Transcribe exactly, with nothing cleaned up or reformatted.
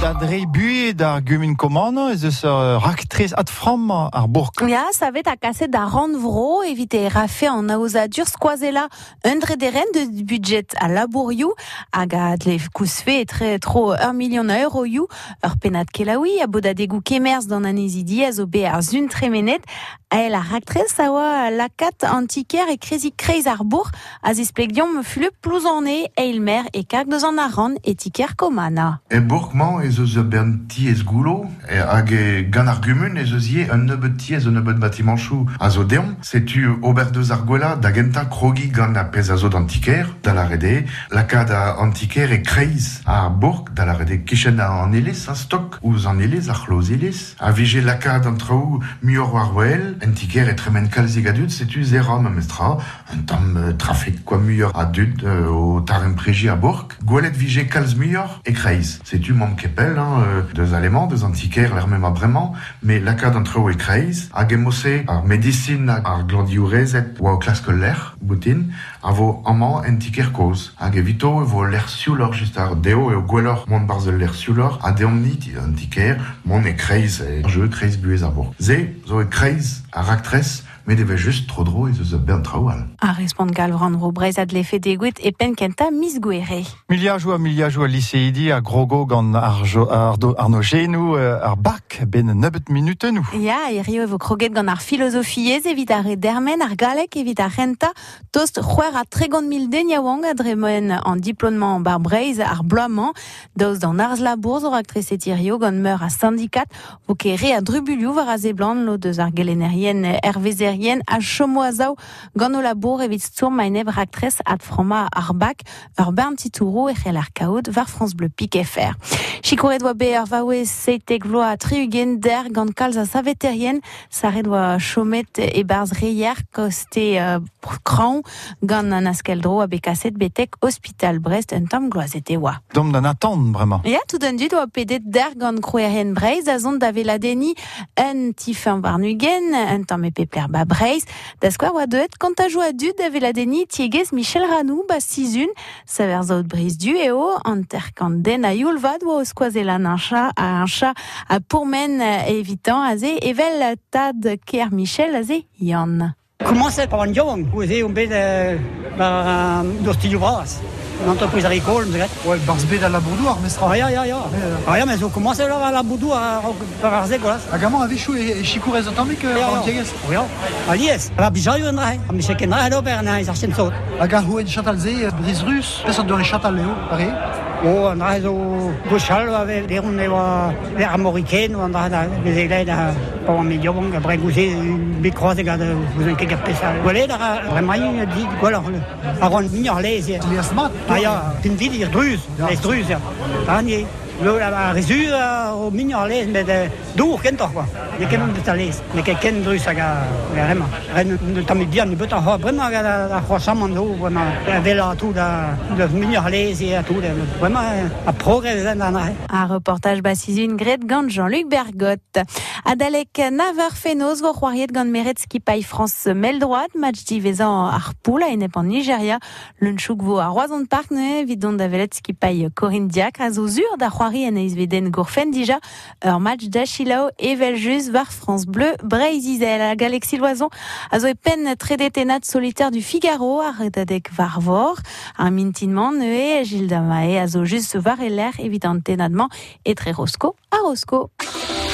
da dre buet ar gumin komano ez eus ur raktrez ad fram ar bourg. Ja, savet a kaset da ran vro evite rafe an aozadur skoazela un dre deren de budget a labourioù hag a dle kousfe tre tro un million euro you ur penat kelaoui a bod a degou kemers d'an anezidi a zo be ar zun tremenet a el a raktrez a oa lakat antiker e krezi kreiz ar bourg a zesplegion me fule plouz an e eilmer e kag deus an aran etiker komana. E bourgman ez eus bern ti ez goulo, e hag e gant ar gumun ez eus ie un nebeud ti ez un nebeud batimanchou a zo deon, setu ober deus ar gwella da genta krogi gant a pez a zo d'antiker, da la rede, lakad a antiker e kreiz ar bourg, da la rede kichen an elez a stok, ouz an elez ar c'hloz elez, a vije lakad an traoù muor war wel, antiker e tremen kalzig a dud, setu zeram a mestra, un tam uh, trafik quoi muor a dud uh, o tarem preji a bourg, gwelet vije kalz muor e kreiz. Setu mam kepel, hein, euh, deus alemans, deus antiker, l'er mem a bremañ, mais lakad an traoù e kreiz, hag e mosse ar medicine ar glandiourezet oa o klask l'er, boutin, a vo amañ antiker koz. Hag evito e vo l'er sioulor just ar deo e o gwellor mont barzel l'er sioulor, a deomnit antiker, mont e kreiz, e jeu kreiz buez ar bourg. Ze, zo e kreiz ar raktrez, mais devait juste trop dro ez eus ben traoal. A respond galvran ro brez ad lefe degouet e pen kenta mis gwere. Miliajou a miliajou a liseidi a grogo gant arjo, ardo, arno genou ar bak ben nebeut minutenou. Ya, e rio evo kroget gant ar filosofiez evit ar dermen ar galek evit ar renta tost c'hwer a tregont mil deniawang a dremen an diplomman bar breiz ar bloaman daouz d'an arz labour zo raktrez etirio gant meur a syndikat vo ket re a drubulioù war a zeblan lo deus ar gelenerien hervezerien a chomoazao gant o labour evit stour maineb raktrez ad frama ar bak ur bern titouro e c'hell ar kaout var France Bleu Pic F R. Chikouret doa be ar vaouez seitek vlo a triugen der gant kalz a saveterien sare doa chomet e barz reier koste uh, kran gant an askeldro a bekaset betek hospital Brest un tamm gloazet e oa. Dom d'an attend, bremañ. Ya, tout d'un dud doa pedet der gant krouerien Breiz a zont da veladeni un tifin varnugen, un tamm e pepler ba Breiz, da skouer oa deut kant a jo a dud da veladeni tiegez Michel Ranou ba sizun, saver zaout Breiz du eo, an terkant den a youlvad oa o skoazelan an cha a un cha a pourmen evitant a ze evel tad ker Michel a ze Yann. Commencé par un jovon, où est un peu de d'hostilio bras. Une entreprise agricole, me dirait. Ouais, barz bet à la bourdoir, mais ça. Ah, ya, ya, ya. Ah, ya, mais on commence là à la bourdoir, par Arzé, quoi. A gaman a vechou e chikourez antamik an diegez. Oui, a lies. A la bijaï un rai. A michel kenra, a l'ober, a iz archen saut. A gar houen chatalze, briz rus, pesot de chatal leo, pare. O, an rai zo gochal, avec les ronds, les armoricaines, ou an rai des élèves, pour un milieu, bon, a bregouze, des croises, vous en quelque pesa. Voilà, vraiment, il dit, voilà, a rond mignor les. Les asmat. Ah ja, tin vid ir drus, les drus, ja. Ani, lo la resu au mignor les, mais de dour kentor quoi. Il y a quand même de talés, mais quelqu'un drus aga vraiment. Ren ne tamit bien, ne peut pas vraiment la croissance do, vraiment. La vela tout da de mignor les et tout, vraiment a progrès dans la. Un reportage basizun gret gant Jean-Luc Bergot. Adalek naver fenoz vo c'hoariet gant meret skipay France mel droit, match divezan ar poul a enep an Nigeria, l'unchouk vo a roazon park ne vidon da velet skipay Corinne Diacre a zo zur da c'hoari en eiz veden gourfen dija ur match d'achilao evel jus var France Bleu Breizizel. A Galaxy Loison a zo e pen tredetenat solitaire du Figaro a redadek varvor ar mintinman ne e Gilles Damae a zo jus var e l'air évitant tenadement et très rosco a rosco.